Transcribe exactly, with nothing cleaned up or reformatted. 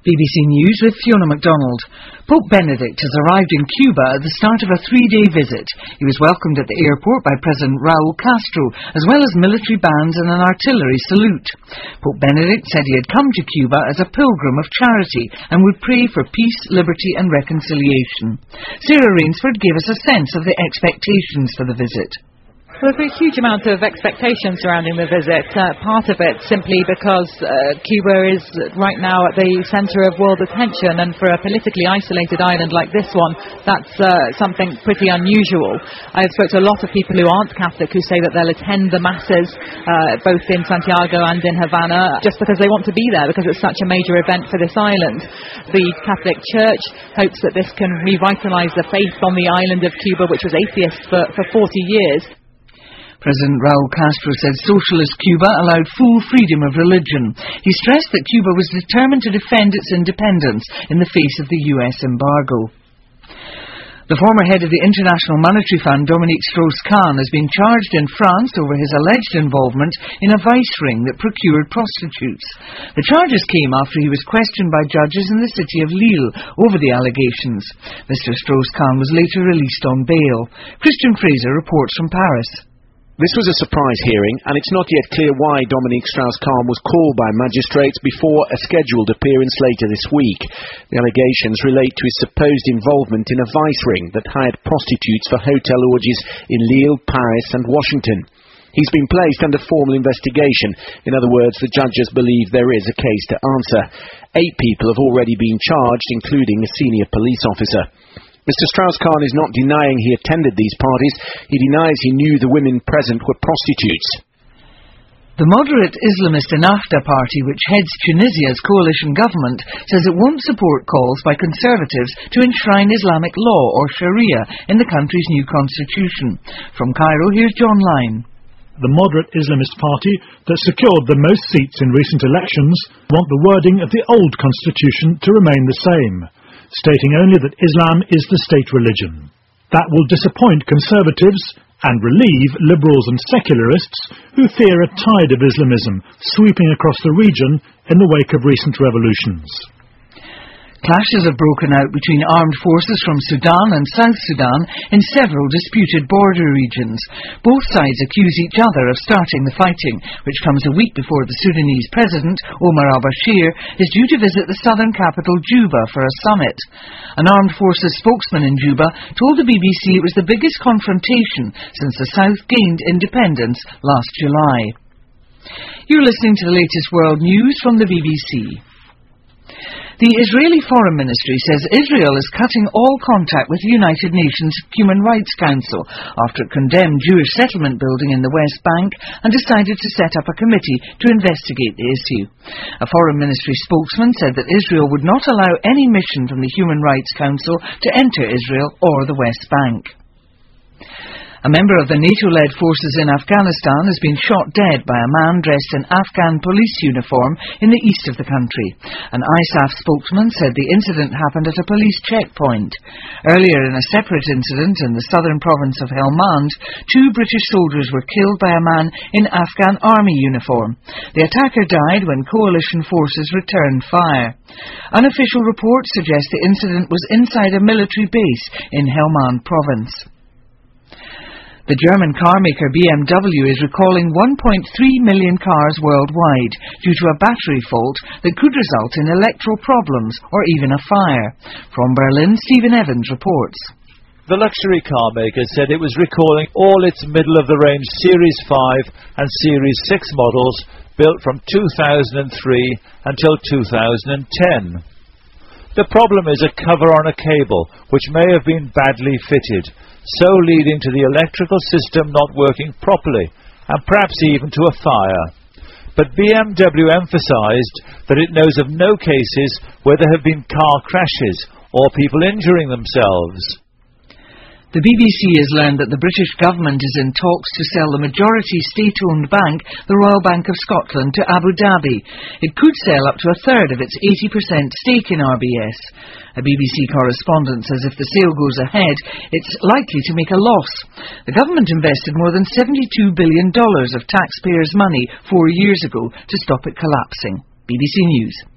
B B C News with Fiona MacDonald. Pope Benedict has arrived in Cuba at the start of a three-day visit. He was welcomed at the airport by President Raul Castro, as well as military bands and an artillery salute. Pope Benedict said he had come to Cuba as a pilgrim of charity and would pray for peace, liberty and reconciliation. Sarah Rainsford gave us a sense of the expectations for the visit. Well, there's a huge amount of expectation surrounding the visit, uh, part of it simply because uh, Cuba is right now at the centre of world attention, and for a politically isolated island like this one, that's uh, something pretty unusual. I've spoken to a lot of people who aren't Catholic who say that they'll attend the masses, uh, both in Santiago and in Havana, just because they want to be there, because it's such a major event for this island. The Catholic Church hopes that this can revitalise the faith on the island of Cuba, which was atheist for, for forty years. President Raul Castro said socialist Cuba allowed full freedom of religion. He stressed that Cuba was determined to defend its independence in the face of the U S embargo. The former head of the International Monetary Fund, Dominique Strauss-Kahn, has been charged in France over his alleged involvement in a vice ring that procured prostitutes. The charges came after he was questioned by judges in the city of Lille over the allegations. Mister Strauss-Kahn was later released on bail. Christian Fraser reports from Paris. This was a surprise hearing, and it's not yet clear why Dominique Strauss-Kahn was called by magistrates before a scheduled appearance later this week. The allegations relate to his supposed involvement in a vice ring that hired prostitutes for hotel orgies in Lille, Paris and Washington. He's been placed under formal investigation. In other words, the judges believe there is a case to answer. Eight people have already been charged, including a senior police officer. Mister Strauss-Kahn is not denying he attended these parties. He denies he knew the women present were prostitutes. The moderate Islamist Ennahda party, which heads Tunisia's coalition government, says it won't support calls by conservatives to enshrine Islamic law or Sharia in the country's new constitution. From Cairo, here's John Lyne. The moderate Islamist party that secured the most seats in recent elections want the wording of the old constitution to remain the same, stating only that Islam is the state religion. That will disappoint conservatives and relieve liberals and secularists who fear a tide of Islamism sweeping across the region in the wake of recent revolutions. Clashes have broken out between armed forces from Sudan and South Sudan in several disputed border regions. Both sides accuse each other of starting the fighting, which comes a week before the Sudanese president, Omar al-Bashir, is due to visit the southern capital Juba for a summit. An armed forces spokesman in Juba told the B B C it was the biggest confrontation since the South gained independence last July. You're listening to the latest world news from the B B C. The Israeli Foreign Ministry says Israel is cutting all contact with the United Nations Human Rights Council after it condemned Jewish settlement building in the West Bank and decided to set up a committee to investigate the issue. A Foreign Ministry spokesman said that Israel would not allow any mission from the Human Rights Council to enter Israel or the West Bank. A member of the NATO-led forces in Afghanistan has been shot dead by a man dressed in Afghan police uniform in the east of the country. An I S A F spokesman said the incident happened at a police checkpoint. Earlier in a separate incident in the southern province of Helmand, two British soldiers were killed by a man in Afghan army uniform. The attacker died when coalition forces returned fire. Unofficial reports suggest the incident was inside a military base in Helmand province. The German carmaker B M W is recalling one point three million cars worldwide due to a battery fault that could result in electrical problems or even a fire. From Berlin, Stephen Evans reports. The luxury carmaker said it was recalling all its middle-of-the-range Series five and Series six models built from two thousand three until two thousand ten. The problem is a cover on a cable, which may have been badly fitted, so leading to the electrical system not working properly, and perhaps even to a fire. But B M W emphasized that it knows of no cases where there have been car crashes or people injuring themselves. The B B C has learned that the British government is in talks to sell the majority state-owned bank, the Royal Bank of Scotland, to Abu Dhabi. It could sell up to a third of its eighty percent stake in R B S. A B B C correspondent says if the sale goes ahead, it's likely to make a loss. The government invested more than seventy-two billion dollars of taxpayers' money four years ago to stop it collapsing. B B C News.